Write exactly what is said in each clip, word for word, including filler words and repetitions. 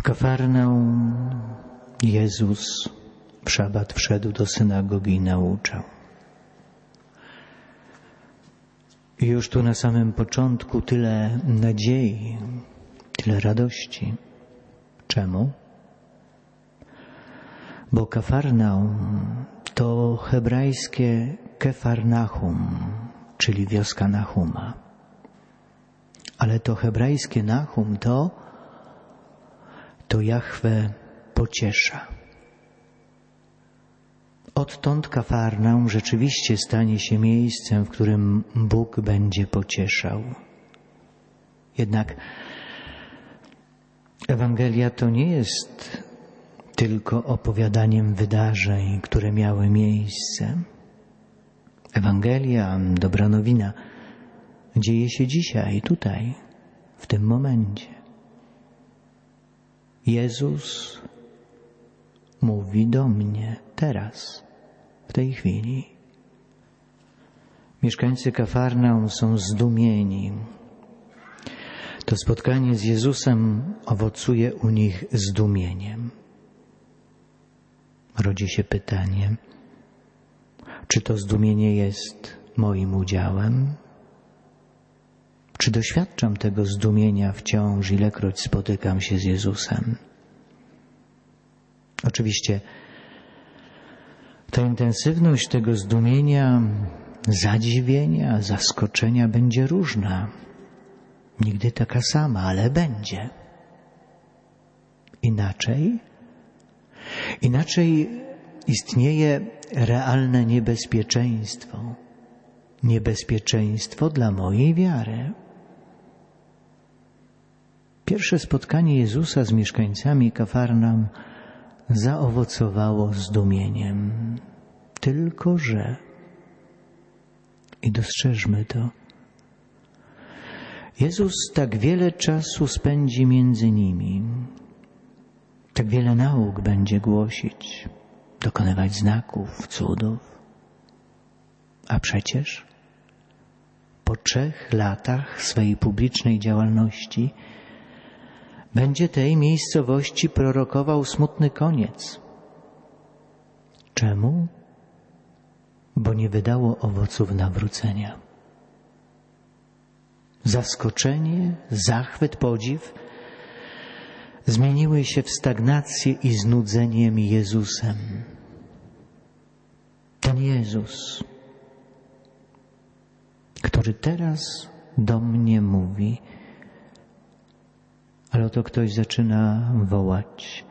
Kafarnaum Jezus w szabat wszedł do synagogi i nauczał. I już tu na samym początku tyle nadziei, tyle radości. Czemu? Bo Kafarnaum to hebrajskie Kefarnachum, czyli wioska Nahuma. Ale to hebrajskie Nahum to, to Jahwe pociesza. Odtąd Kafarnaum rzeczywiście stanie się miejscem, w którym Bóg będzie pocieszał. Jednak Ewangelia to nie jest tylko opowiadaniem wydarzeń, które miały miejsce. Ewangelia, dobra nowina, dzieje się dzisiaj, tutaj, w tym momencie. Jezus mówi do mnie teraz, w tej chwili. Mieszkańcy Kafarnaum są zdumieni. To spotkanie z Jezusem owocuje u nich zdumieniem. Rodzi się pytanie, czy to zdumienie jest moim udziałem? Czy doświadczam tego zdumienia wciąż, ilekroć spotykam się z Jezusem? Oczywiście ta intensywność tego zdumienia, zadziwienia, zaskoczenia będzie różna. Nigdy taka sama, ale będzie. Inaczej? Inaczej istnieje realne niebezpieczeństwo. Niebezpieczeństwo dla mojej wiary. Pierwsze spotkanie Jezusa z mieszkańcami Kafarnaum zaowocowało zdumieniem. Tylko że, i dostrzeżmy to, Jezus tak wiele czasu spędzi między nimi, tak wiele nauk będzie głosić, dokonywać znaków, cudów. A przecież po trzech latach swej publicznej działalności będzie tej miejscowości prorokował smutny koniec. Czemu? Bo nie wydało owoców nawrócenia. Zaskoczenie, zachwyt, podziw zmieniły się w stagnację i znudzeniem Jezusem. Ten Jezus, który teraz do mnie mówi, ale oto ktoś zaczyna wołać.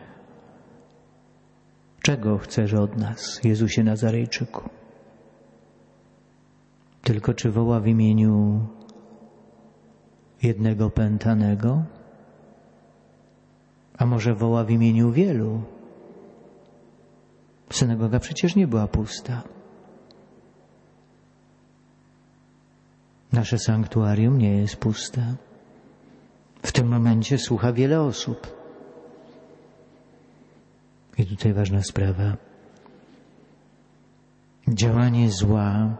Czego chcesz od nas, Jezusie Nazarejczyku? Tylko czy woła w imieniu jednego opętanego? A może woła w imieniu wielu? Synagoga przecież nie była pusta. Nasze sanktuarium nie jest puste. W tym momencie słucha wiele osób. I tutaj ważna sprawa. Działanie zła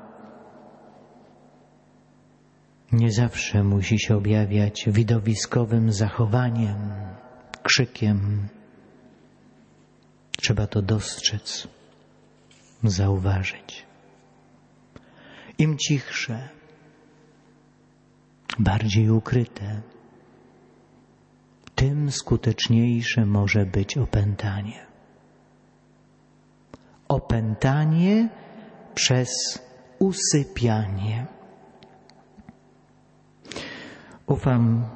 nie zawsze musi się objawiać widowiskowym zachowaniem, krzykiem. Trzeba to dostrzec, zauważyć. Im cichsze, bardziej ukryte, tym skuteczniejsze może być opętanie. Opętanie przez usypianie. Ufam,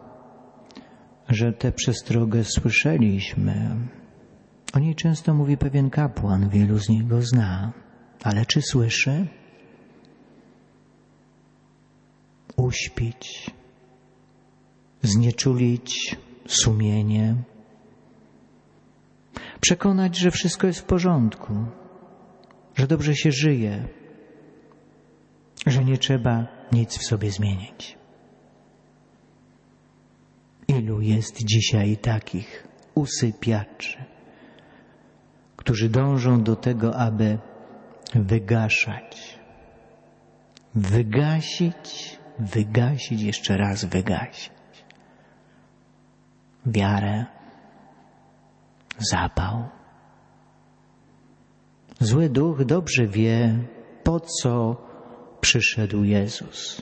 że tę przestrogę słyszeliśmy. O niej często mówi pewien kapłan, wielu z nich go zna. Ale czy słyszy? Uśpić, znieczulić sumienie, przekonać, że wszystko jest w porządku, że dobrze się żyje, że nie trzeba nic w sobie zmienić. Ilu jest dzisiaj takich usypiaczy, którzy dążą do tego, aby wygaszać, wygasić, wygasić, jeszcze raz wygasić wiarę, zapał. Zły duch dobrze wie, po co przyszedł Jezus.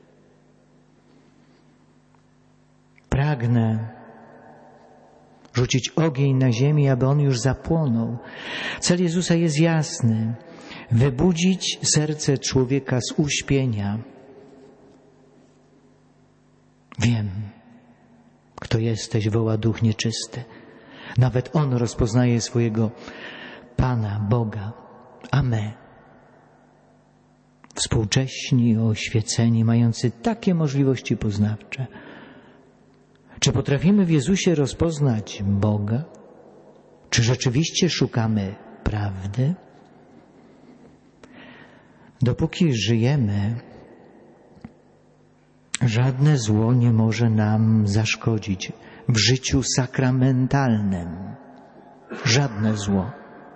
Pragnę rzucić ogień na ziemię, aby on już zapłonął. Cel Jezusa jest jasny. Wybudzić serce człowieka z uśpienia. Wiem, kto jesteś, woła duch nieczysty. Nawet on rozpoznaje swojego Pana, Boga, a my, współcześni, oświeceni, mający takie możliwości poznawcze, czy potrafimy w Jezusie rozpoznać Boga? Czy rzeczywiście szukamy prawdy? Dopóki żyjemy, żadne zło nie może nam zaszkodzić w życiu sakramentalnym. Żadne zło.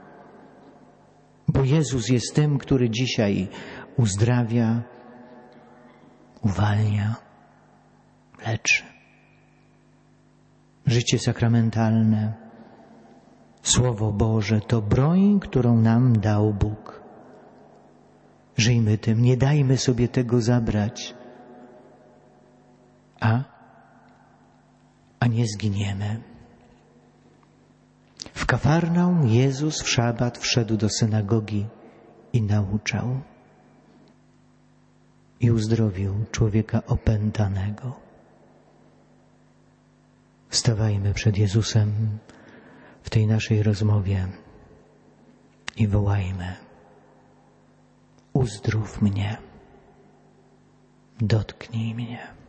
Bo Jezus jest tym, który dzisiaj uzdrawia, uwalnia, leczy. Życie sakramentalne, Słowo Boże to broń, którą nam dał Bóg. Żyjmy tym, nie dajmy sobie tego zabrać, a, a nie zginiemy. W Kafarnaum Jezus w szabat wszedł do synagogi i nauczał. I uzdrowił człowieka opętanego. Stawajmy przed Jezusem w tej naszej rozmowie i wołajmy: uzdrów mnie, dotknij mnie.